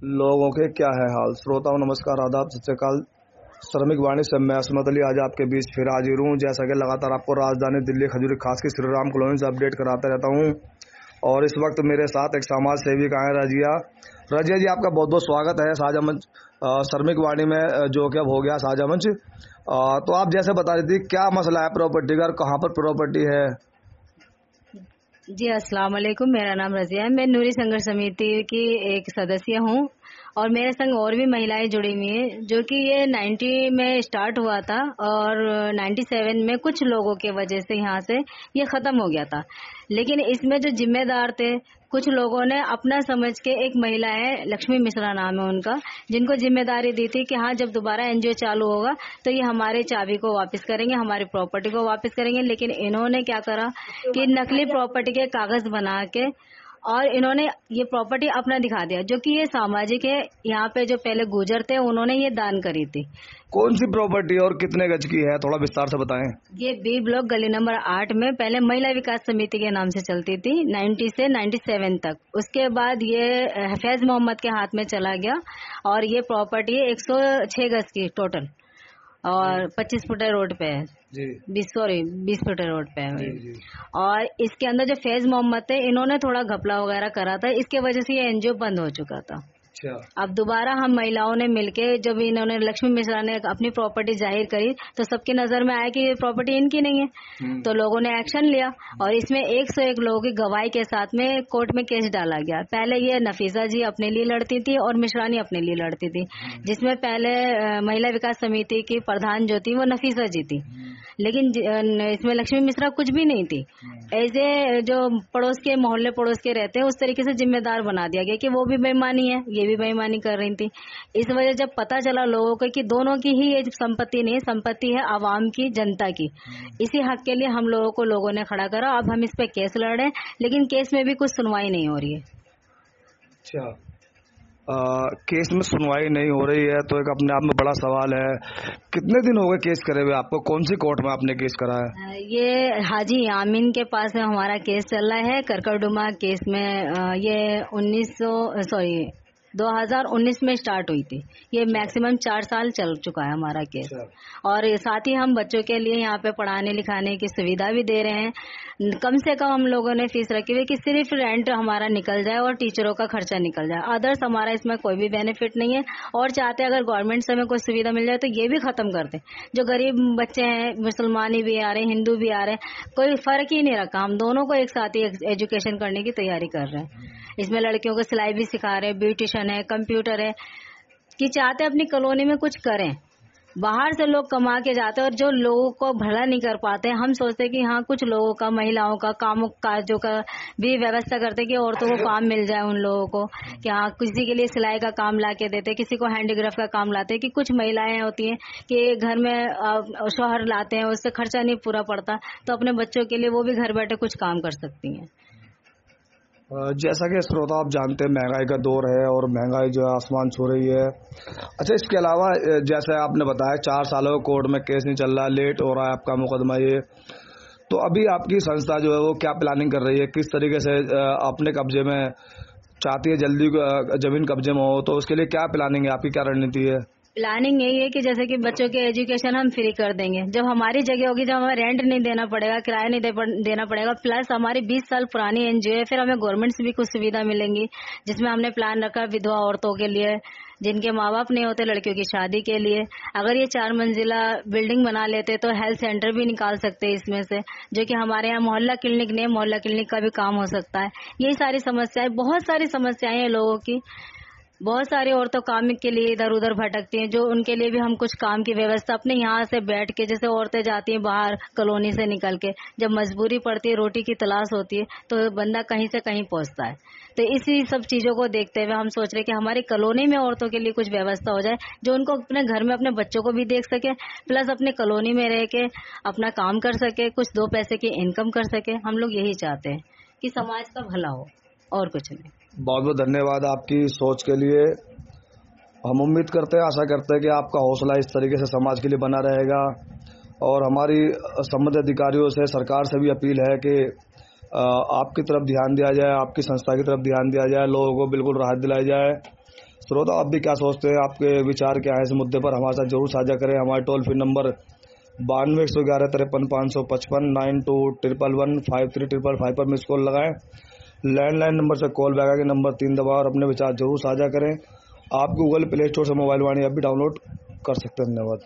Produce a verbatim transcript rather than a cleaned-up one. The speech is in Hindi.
लोगों के क्या है हाल। श्रोताओं नमस्कार, आदाब, सत श्री अकाल। श्रमिक वाणी से मैं असमत अली आज आपके बीच फिर हाजिर हूँ। जैसा कि लगातार आपको राजधानी दिल्ली खजूरी खास की श्री राम कॉलोनी से अपडेट कराता रहता हूँ और इस वक्त मेरे साथ एक समाज सेविका है रजिया। रजिया जी, आपका बहुत बहुत स्वागत है साझा मंच श्रमिक वाणी में, जो कि अब हो गया साझा मंच। तो आप जैसे बता रही थी, क्या मसला है प्रॉपर्टी का और कहाँ पर प्रॉपर्टी है? जी अस्सलाम वालेकुम, मेरा नाम रजिया है। मैं नूरी संघर्ष समिति की एक सदस्य हूँ और मेरे संग और भी महिलाएं जुड़ी हुई हैं, जो कि ये नब्बे में स्टार्ट हुआ था और सत्तानवे में कुछ लोगों के वजह से यहाँ से ये खत्म हो गया था। लेकिन इसमें जो जिम्मेदार थे, कुछ लोगों ने अपना समझ के, एक महिला है लक्ष्मी मिश्रा नाम है उनका, जिनको जिम्मेदारी दी थी कि हाँ जब दोबारा एनजीओ चालू होगा तो ये हमारे चाबी को वापस करेंगे, हमारी प्रॉपर्टी को वापस करेंगे। लेकिन इन्होंने क्या करा कि नकली प्रॉपर्टी के कागज बना के और इन्होंने ये प्रॉपर्टी अपना दिखा दिया, जो कि ये सामाजिक है। यहाँ पे जो पहले गुजर थे उन्होंने ये दान करी थी। कौन सी प्रॉपर्टी और कितने गज की है, थोड़ा विस्तार से बताएं। ये बी ब्लॉक गली नंबर आठ में पहले महिला विकास समिति के नाम से चलती थी नब्बे से सत्तानवे तक। उसके बाद ये हफैज मोहम्मद के हाथ में चला गया और ये प्रॉपर्टी एक सौ छह गज की टोटल और पच्चीस फुट रोड पे है जी, बीस सॉरी बीस फुट रोड पे है जी, जी। और इसके अंदर जो फैज मोहम्मद थे, इन्होंने थोड़ा घपला वगैरह करा था, इसके वजह से ये एनजीओ बंद हो चुका था। अब दोबारा हम महिलाओं ने मिलके जब इन्होंने लक्ष्मी मिश्रा ने अपनी प्रॉपर्टी जाहिर करी तो सबकी नजर में आया कि ये प्रॉपर्टी इनकी नहीं है, तो लोगों ने एक्शन लिया और इसमें एक सौ एक लोगों की गवाही के साथ में कोर्ट में केस डाला गया। पहले ये नफीसा जी अपने लिए लड़ती थी और मिश्रानी अपने लिए लड़ती थी, जिसमें पहले महिला विकास समिति की प्रधान जो थी वो नफीसा जी थी, लेकिन इसमें लक्ष्मी मिश्रा कुछ भी नहीं थी। ऐसे जो पड़ोस के मोहल्ले पड़ोस के रहते हैं उस तरीके से जिम्मेदार बना दिया गया कि वो भी बेईमानी है, ये भी बेईमानी कर रही थी। इस वजह जब पता चला लोगों को कि दोनों की ही ये संपत्ति नहीं, संपत्ति है आवाम की, जनता की, इसी हक के लिए हम लोगों को लोगों ने खड़ा करा। अब हम इस पे केस लड़ रहे हैं, लेकिन केस में भी कुछ सुनवाई नहीं हो रही है। अच्छा, आ, केस में सुनवाई नहीं हो रही है तो एक अपने आप में बड़ा सवाल है। कितने दिन हो गए केस करे हुए आपको? कौन सी कोर्ट में आपने केस करा है? ये हाजी आमीन के पास में हमारा केस चल रहा है, करकरडुमा केस में। ये उन्नीस सौ सॉरी दो हज़ार उन्नीस में स्टार्ट हुई थी। ये मैक्सिमम चार साल चल चुका है हमारा केस। और साथ ही हम बच्चों के लिए यहाँ पे पढ़ाने लिखाने की सुविधा भी दे रहे हैं। कम से कम हम लोगों ने फीस रखी हुई कि सिर्फ रेंट हमारा निकल जाए और टीचरों का खर्चा निकल जाए, अदर्स हमारा इसमें कोई भी बेनिफिट नहीं है। और चाहते अगर गवर्नमेंट से हमें कोई सुविधा मिल जाए तो ये भी खत्म कर दे। जो गरीब बच्चे हैं, मुसलमान भी आ रहे हैं, हिंदू भी आ रहे हैं, कोई फर्क ही नहीं रखा, हम दोनों को एक साथ ही एजुकेशन करने की तैयारी कर रहे हैं। इसमें लड़कियों को सिलाई भी सिखा रहे हैं, ब्यूटिशियन है, कंप्यूटर है, कि चाहते अपनी कॉलोनी में कुछ करें। बाहर से लोग कमा के जाते हैं और जो लोगों को भला नहीं कर पाते, हम सोचते कि हाँ कुछ लोगों का, महिलाओं का, कामों काजों का भी व्यवस्था करते कि औरतों को काम मिल जाए उन लोगों को, कि हाँ किसी के लिए सिलाई का काम ला के देते, किसी को हैंडीक्राफ्ट का काम लाते। कि कुछ महिलाएं होती हैं कि घर में शौहर लाते हैं, उससे खर्चा नहीं पूरा पड़ता, तो अपने बच्चों के लिए वो भी घर बैठे कुछ काम कर सकती हैं। जैसा कि श्रोता आप जानते हैं, महंगाई का दौर है और महंगाई जो है आसमान छू रही है। अच्छा, इसके अलावा जैसे आपने बताया चार सालों कोर्ट में केस नहीं चल रहा, लेट हो रहा है आपका मुकदमा, ये तो अभी आपकी संस्था जो है वो क्या प्लानिंग कर रही है? किस तरीके से अपने कब्जे में चाहती है, जल्दी जमीन कब्जे में हो, तो उसके लिए क्या प्लानिंग है आपकी, क्या रणनीति है? प्लानिंग यही है कि जैसे कि बच्चों के एजुकेशन हम फ्री कर देंगे। जब हमारी जगह होगी, जब हमें रेंट नहीं देना पड़ेगा, किराया नहीं दे, देना पड़ेगा, प्लस हमारी बीस साल पुरानी एनजीओ है, फिर हमें गवर्नमेंट से भी कुछ सुविधा मिलेंगी। जिसमें हमने प्लान रखा विधवा औरतों के लिए, जिनके माँ बाप नहीं होते, लड़कियों की शादी के लिए। अगर ये चार मंजिला बिल्डिंग बना लेते तो हेल्थ सेंटर भी निकाल सकते हैं इसमें से, जो कि हमारे यहाँ मोहल्ला क्लिनिक नहीं, मोहल्ला क्लिनिक का भी काम हो सकता है। यही सारी समस्याएं, बहुत सारी समस्याएं हैं लोगों की। बहुत सारी औरतों काम के लिए इधर उधर भटकती हैं, जो उनके लिए भी हम कुछ काम की व्यवस्था अपने यहाँ से बैठ के, जैसे औरतें जाती हैं बाहर कॉलोनी से निकल के, जब मजबूरी पड़ती है, रोटी की तलाश होती है, तो बंदा कहीं से कहीं पहुंचता है। तो इसी सब चीजों को देखते हुए हम सोच रहे हैं कि हमारी कॉलोनी में औरतों के लिए कुछ व्यवस्था हो जाए, जो उनको अपने घर में अपने बच्चों को भी देख सके, प्लस अपने कॉलोनी में रह के अपना काम कर सके, कुछ दो पैसे की इनकम कर सके। हम लोग यही चाहते हैं कि समाज का भला हो, और कुछ नहीं। बहुत बहुत धन्यवाद आपकी सोच के लिए। हम उम्मीद करते हैं, आशा करते हैं कि आपका हौसला इस तरीके से समाज के लिए बना रहेगा। और हमारी संबंधित अधिकारियों से, सरकार से भी अपील है कि आपकी तरफ ध्यान दिया जाए, आपकी संस्था की तरफ ध्यान दिया जाए, लोगों को बिल्कुल राहत दिलाई जाए। श्रोता आप भी क्या सोचते हैं, आपके विचार क्या है इस मुद्दे पर, हमारे साथ जरूर साझा करें। हमारे टोल फ्री नंबर बानवे एक सौ ग्यारह तिरपन पाँच सौ पचपन nine two triple one five three triple five पर मिस कॉल लगाएं। लैंडलाइन नंबर से कॉल बैक के नंबर तीन दबाओ और अपने विचार जरूर साझा करें। आप गूगल प्ले स्टोर से मोबाइल वाणी ऐप भी डाउनलोड कर सकते हैं। धन्यवाद।